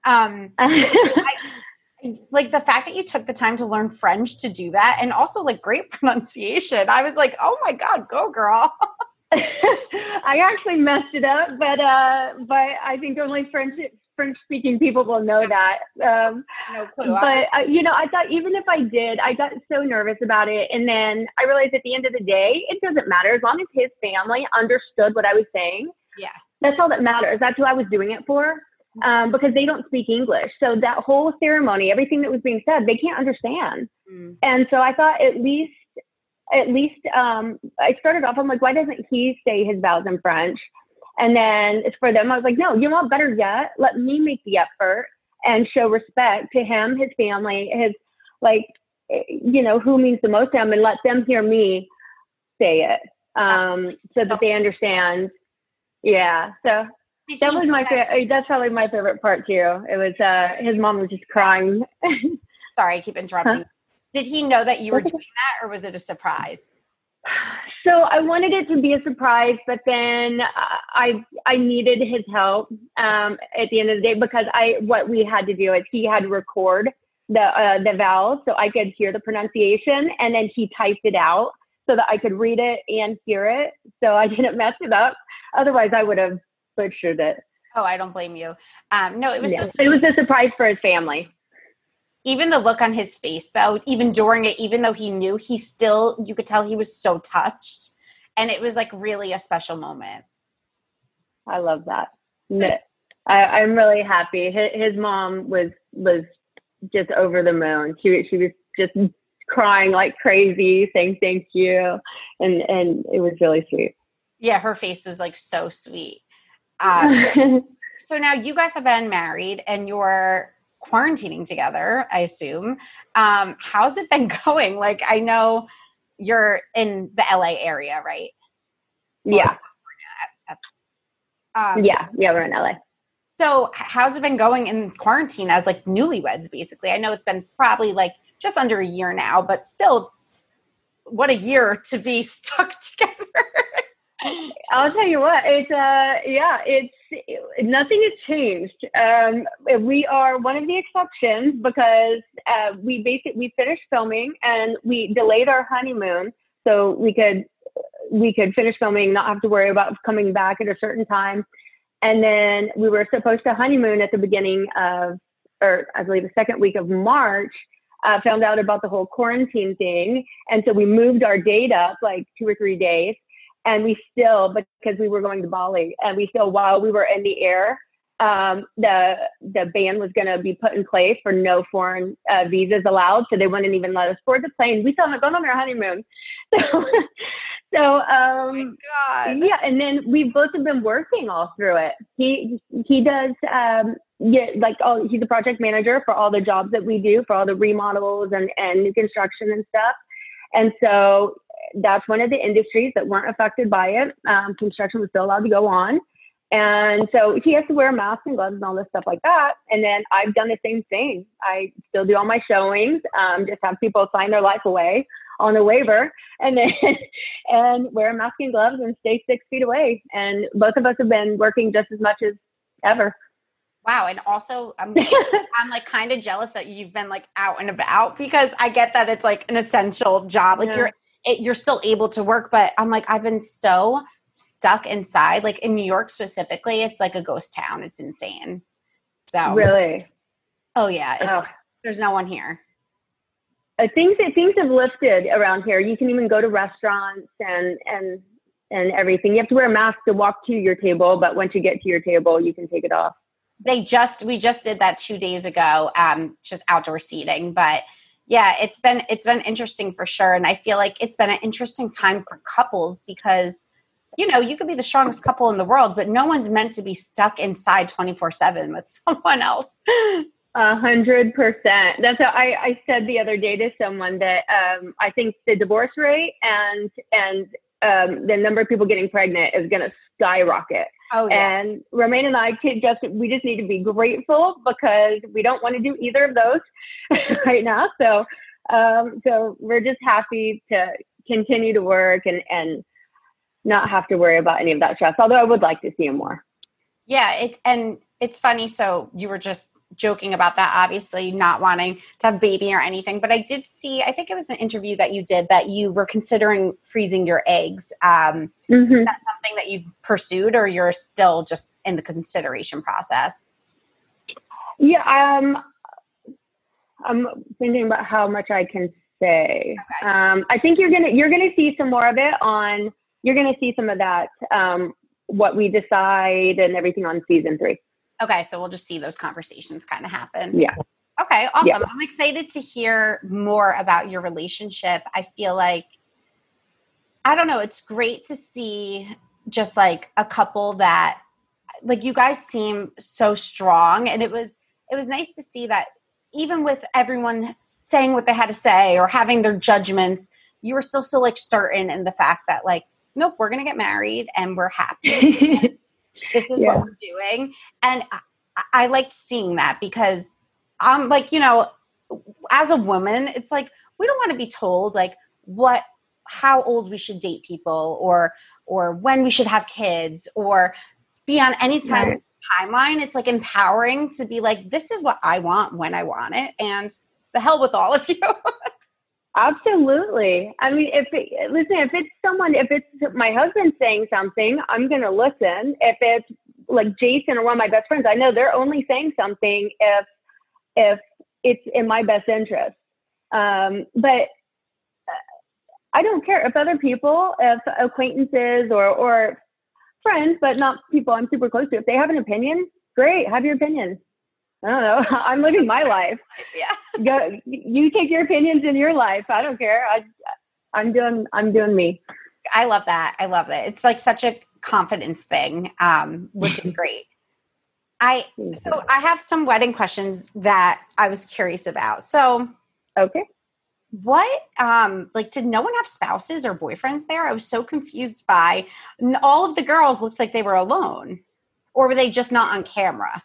Like the fact that you took the time to learn French to do that, and also like great pronunciation. I was like, oh my God, go girl. I actually messed it up, but I think only French speaking people will know that. No clue. But you know, I thought even if I did, I got so nervous about it, and then I realized at the end of the day, it doesn't matter as long as his family understood what I was saying. Yeah, that's all that matters. That's who I was doing it for, because they don't speak English, so that whole ceremony, everything that was being said, they can't understand. And so I thought at least I started off, I'm like, why doesn't he say his vows in French? And then it's for them. I was like, no, you know what, better yet, let me make the effort and show respect to him, his family, his, like, you know, who means the most to him, and let them hear me say it, so that they understand. Yeah. So that was my favorite. That's probably my favorite part too. It was, his mom was just crying. Sorry, I keep interrupting. Huh? Did he know that you were doing that, or was it a surprise? So I wanted it to be a surprise, but then I needed his help at the end of the day, because what we had to do is he had to record the vowels so I could hear the pronunciation, and then he typed it out so that I could read it and hear it, so I didn't mess it up. Otherwise, I would have butchered it. Oh, I don't blame you. No, it was so sweet. It was a surprise for his family. Even the look on his face, though, even during it, even though he knew, you could tell he was so touched. And it was like really a special moment. I love that. I'm really happy. His mom was just over the moon. She was just crying like crazy, saying thank you. And it was really sweet. Yeah, her face was like so sweet. So now you guys have been married and you're quarantining together, I assume. How's it been going? Like, I know you're in the LA area, right? Yeah. Yeah, we're in LA. So how's it been going in quarantine as like newlyweds, basically? I know it's been probably like just under a year now, but still, what a year to be stuck together. I'll tell you what, nothing has changed. We are one of the exceptions, because we finished filming and we delayed our honeymoon so we could finish filming, not have to worry about coming back at a certain time. And then we were supposed to honeymoon at the beginning of, or I believe the second week of March. found out about the whole quarantine thing. And so we moved our date up like 2 or 3 days. And we still, because we were going to Bali, and we still, while we were in the air, the ban was going to be put in place for no foreign visas allowed. So they wouldn't even let us board the plane. We still haven't gone on our honeymoon. So, Oh my God. yeah. And then we both have been working all through it. He does, he's a project manager for all the jobs that we do, for all the remodels and new construction and stuff. And so that's one of the industries that weren't affected by it. Construction was still allowed to go on. And so he has to wear a mask and gloves and all this stuff like that. And then I've done the same thing. I still do all my showings, just have people sign their life away on the waiver, and then and wear a mask and gloves and stay 6 feet away. And both of us have been working just as much as ever. Wow. And also I'm like kind of jealous that you've been like out and about, because I get that it's like an essential job. Like you're still able to work, but I'm like, I've been so stuck inside, like in New York specifically, it's like a ghost town. It's insane. So really, oh yeah, there's no one here. Things have lifted around here. You can even go to restaurants and everything. You have to wear a mask to walk to your table, but once you get to your table, you can take it off. We just did that 2 days ago, just outdoor seating. But yeah, it's been interesting for sure. And I feel like it's been an interesting time for couples because, you know, you could be the strongest couple in the world, but no one's meant to be stuck inside 24/7 with someone else. 100%. That's how I said the other day to someone that I think the divorce rate and the number of people getting pregnant is going to skyrocket. Oh, yeah. And Romaine and I we just need to be grateful because we don't want to do either of those right now. So we're just happy to continue to work and not have to worry about any of that stress. Although I would like to see him more. Yeah. It's funny. So you were just joking about that, obviously not wanting to have a baby or anything, but I did see, I think it was an interview that you did that you were considering freezing your eggs. Is that something that you've pursued or you're still just in the consideration process? Yeah. I'm thinking about how much I can say. Okay. I think you're going to see some more of it you're going to see some of that, what we decide and everything on season 3. Okay, so we'll just see those conversations kind of happen. Yeah. Okay, awesome. Yeah. I'm excited to hear more about your relationship. I feel like, I don't know, it's great to see just like a couple that, like you guys seem so strong. And it was nice to see that even with everyone saying what they had to say or having their judgments, you were still so like certain in the fact that like, nope, we're going to get married and we're happy. This is what we're doing. And I liked seeing that because I'm like, you know, as a woman, it's like, we don't want to be told like how old we should date people or when we should have kids or be on any timeline. It's like empowering to be like, this is what I want when I want it. And the hell with all of you. Absolutely. I mean, if it's my husband saying something, I'm going to listen. If it's like Jason or one of my best friends, I know they're only saying something if it's in my best interest. But I don't care if other people, if acquaintances or friends, but not people I'm super close to, if they have an opinion, great, have your opinion. I don't know. I'm living my life. Yeah. Go. You take your opinions in your life. I don't care. I'm doing me. I love that. I love it. It's like such a confidence thing, which is great. So I have some wedding questions that I was curious about. So, okay. What, did no one have spouses or boyfriends there? I was so confused by all of the girls looked like they were alone, or were they just not on camera?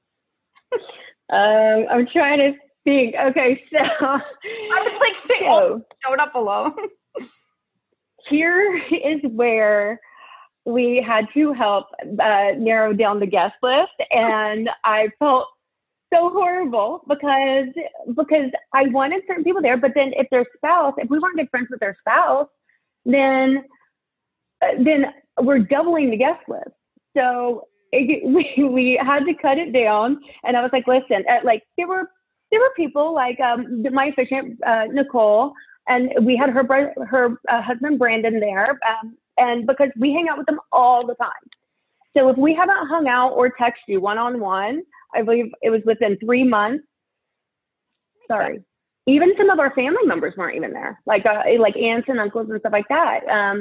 I'm trying to think. Okay, so I was like, they all showed up alone. Here is where we had to help narrow down the guest list, and I felt so horrible because I wanted certain people there, but then if we weren't good friends with their spouse, then we're doubling the guest list. So we had to cut it down, and I was like, listen, there were there were people like my officiant, Nicole, and we had her husband, Brandon, there. And because we hang out with them all the time. So if we haven't hung out or texted you one-on-one, I believe it was within 3 months. Sorry. Even some of our family members weren't even there, like aunts and uncles and stuff like that.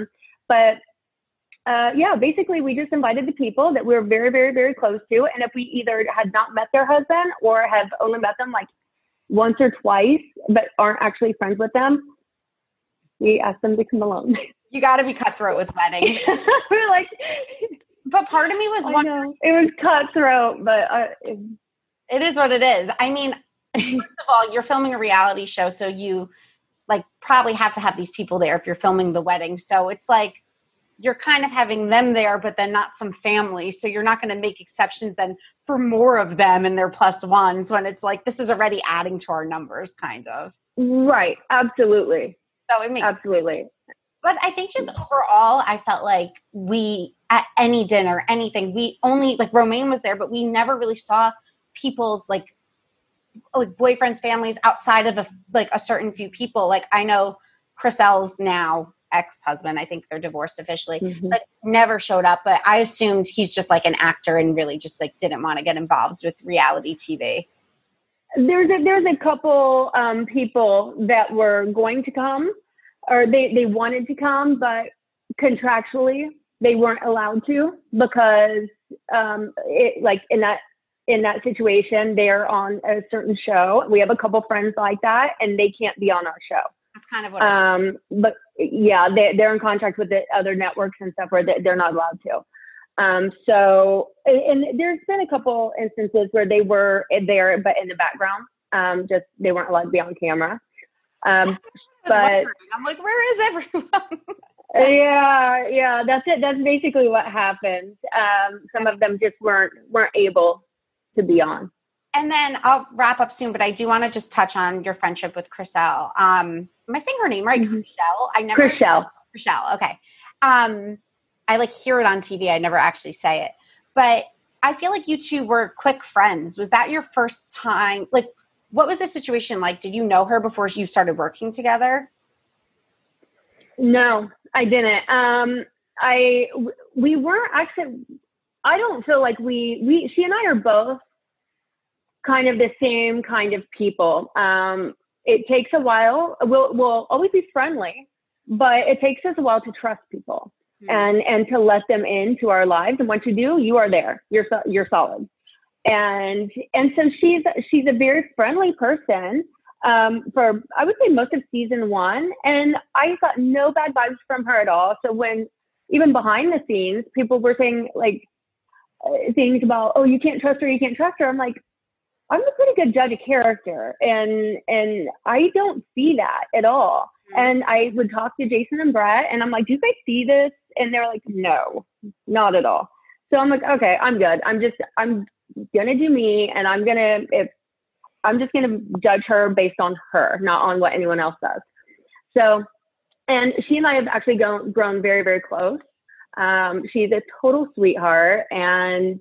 Yeah, basically we just invited the people that we were very, very, very close to. And if we either had not met their husband or have only met them like once or twice, but aren't actually friends with them, we asked them to come along. You got to be cutthroat with weddings. We're like, but part of me was wondering. It was cutthroat, but it is what it is. I mean, first of all, you're filming a reality show, so you like probably have to have these people there if you're filming the wedding. So it's like you're kind of having them there, but then not some family. So you're not going to make exceptions then for more of them and their plus ones when it's like this is already adding to our numbers, kind of. Right. Absolutely. So it makes absolutely. But I think just overall, I felt like we, at any dinner, anything, we only, like Romaine was there, but we never really saw people's like boyfriends, families outside of a certain few people. Like I know Chriselle's now ex-husband, I think they're divorced officially, but never showed up. But I assumed he's just like an actor and really just like didn't want to get involved with reality TV. There's a couple people that were going to come, or they wanted to come, but contractually they weren't allowed to because in that situation they're on a certain show. We have a couple friends like that, and they can't be on our show. That's kind of what. But yeah, they're in contract with the other networks and stuff where they're not allowed to. So, and there's been a couple instances where they were there, but in the background, just they weren't allowed to be on camera. But I'm like, where is everyone? yeah, that's it. That's basically what happened. Some of them just weren't able to be on. And then I'll wrap up soon, but I do want to just touch on your friendship with Chriselle. Am I saying her name right? Chriselle? Chriselle. Okay. I like hear it on TV. I never actually say it, but I feel like you two were quick friends. Was that your first time? Like, what was the situation like? Did you know her before you started working together? No, I didn't. We weren't actually, I don't feel like she and I are both kind of the same kind of people. It takes a while. We'll always be friendly, but it takes us a while to trust people and to let them into our lives. And once you do, you are there. You're solid. And so she's a very friendly person for, I would say, most of season 1. And I got no bad vibes from her at all. So when, even behind the scenes, people were saying like things about, oh, you can't trust her. I'm like, I'm a pretty good judge of character, and I don't see that at all. And I would talk to Jason and Brett, and I'm like, do you guys see this? And they're like, no, not at all. So I'm like, okay, I'm good. I'm gonna do me, and I'm just gonna judge her based on her, not on what anyone else does. So, and she and I have actually grown very, very close. She's a total sweetheart, and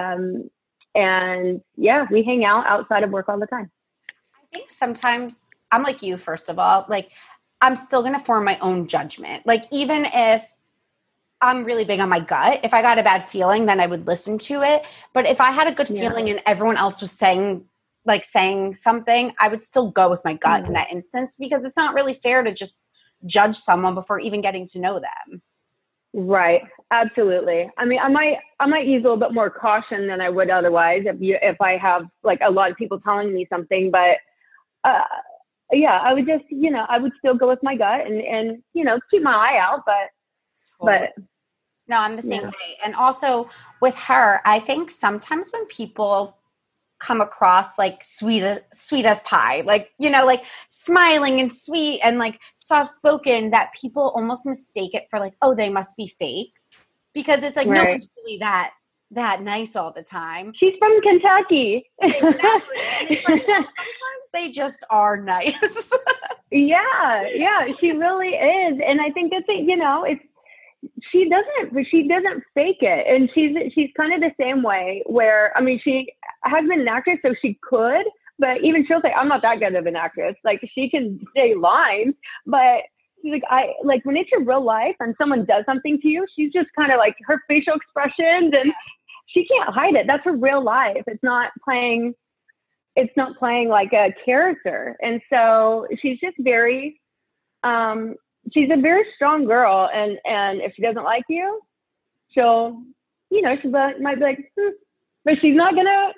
yeah, we hang out outside of work all the time. I think sometimes I'm like you, first of all, like I'm still going to form my own judgment. Like, even if I'm really big on my gut, if I got a bad feeling, then I would listen to it. But if I had a good feeling and everyone else was saying something, I would still go with my gut in that instance, because it's not really fair to just judge someone before even getting to know them. Right. Absolutely. I mean, I might use a little bit more caution than I would otherwise if I have like a lot of people telling me something, but yeah, I would just, I would still go with my gut and keep my eye out, but no, I'm the same way. And also with her, I think sometimes when people come across like sweet as pie, like, like smiling and sweet and like soft spoken, that people almost mistake it for like, oh, they must be fake, because it's like, no one's really that nice all the time. She's from Kentucky. Exactly. And it's like, sometimes they just are nice. Yeah, she really is. And I think that's it, she doesn't fake it. And she's kind of the same way where, I mean, she has been an actress, so she could, But even she'll say, I'm not that good of an actress. Like, she can say lines, but she's like, when it's your real life and someone does something to you, she's just kind of like, her facial expressions, and she can't hide it. That's her real life. It's not playing like a character. And so she's just very, she's a very strong girl. And if she doesn't like you, she'll, she might be like, but she's not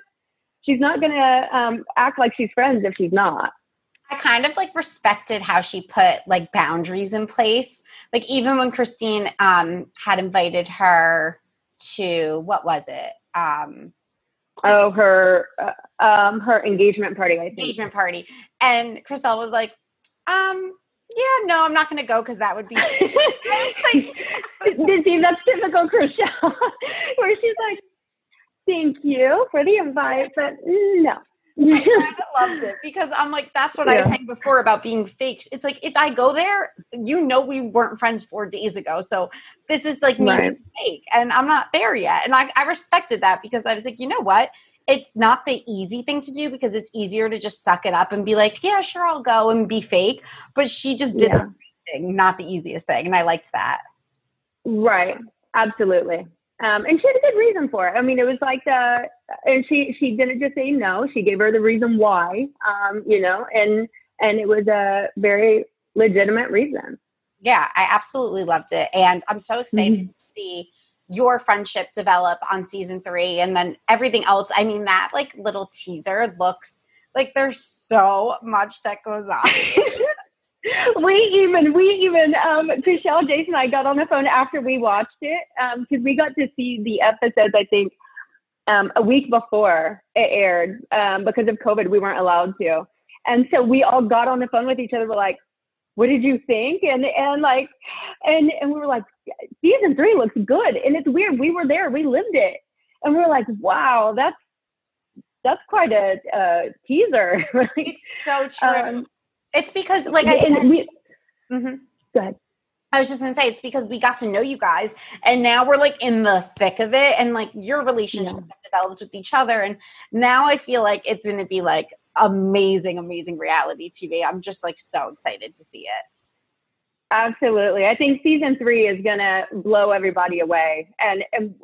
gonna act like she's friends if she's not. I kind of like respected how she put like boundaries in place. Like even when Christine had invited her to, what was it? Her engagement party, I think. Engagement party. And Chriselle was like, yeah, no, I'm not going to go because that would be. See, that's typical Chriselle, where she's like, thank you for the invite, but no. I kind of loved it because I'm like, that's what I was saying before about being fake. It's like, if I go there, we weren't friends 4 days ago. So this is like me being fake, and I'm not there yet. And I respected that because I was like, you know what? It's not the easy thing to do because it's easier to just suck it up and be like, yeah, sure, I'll go and be fake. But she just did the right thing, not the easiest thing. And I liked that. Right. Absolutely. And she had a good reason for it. I mean, it was like and she didn't just say no. She gave her the reason why, and it was a very legitimate reason. Yeah, I absolutely loved it. And I'm so excited to see your friendship develop on season 3 and then everything else. I mean, that like little teaser looks like there's so much that goes on. We even, Chriselle, Jason, and I got on the phone after we watched it because we got to see the episodes, I think, a week before it aired because of COVID. We weren't allowed to. And so we all got on the phone with each other. We're like, what did you think? And we were like, season 3 looks good. And it's weird. We were there. We lived it. And we were like, wow, that's quite a teaser. It's so true. It's because, like I said, Go ahead. I was just going to say, it's because we got to know you guys and now we're like in the thick of it, and like your relationship have developed with each other. And now I feel like it's going to be like amazing reality TV. I'm just like so excited to see it. Absolutely. I think season 3 is going to blow everybody away. And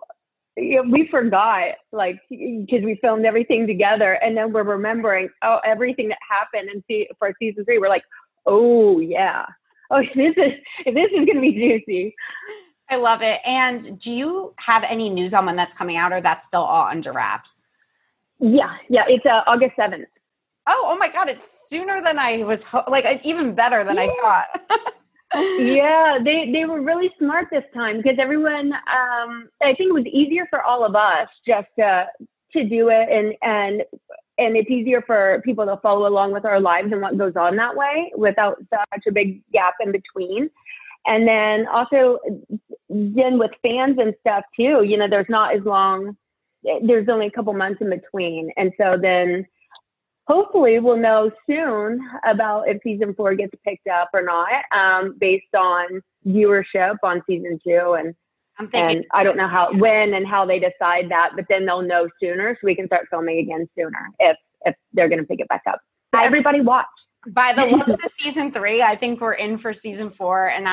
we forgot, like, because we filmed everything together, and then we're remembering everything that happened. And for season 3, we're like, oh yeah, this is going to be juicy. I love it. And do you have any news on when that's coming out, or that's still all under wraps? Yeah, it's August 7th. Oh my God, it's sooner than I was it's even better than I thought. Yeah, they were really smart this time because everyone, I think it was easier for all of us just to do it, and it's easier for people to follow along with our lives and what goes on that way without such a big gap in between. And then also then with fans and stuff too, there's not as long, there's only a couple months in between. And so then hopefully we'll know soon about if season 4 gets picked up or not, based on viewership on season 2. And I don't know when and how they decide that, but then they'll know sooner so we can start filming again sooner if they're going to pick it back up. So everybody watch. By the looks of season 3, I think we're in for season 4, and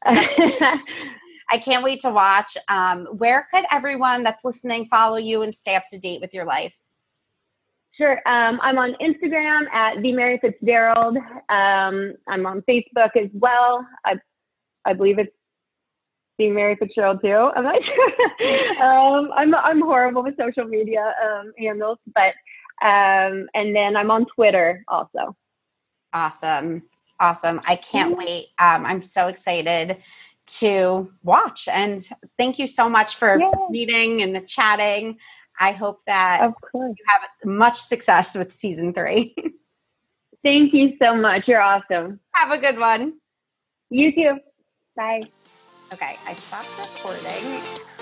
I can't wait to watch. Where could everyone that's listening follow you and stay up to date with your life? Sure. I'm on Instagram at The Mary Fitzgerald. I'm on Facebook as well. I believe it's The Mary Fitzgerald too. I'm not sure. I'm horrible with social media handles, but and then I'm on Twitter also. Awesome. I can't wait. I'm so excited to watch, and thank you so much for meeting and chatting. I hope that you have much success with season 3. Thank you so much. You're awesome. Have a good one. You too. Bye. Okay, I stopped recording.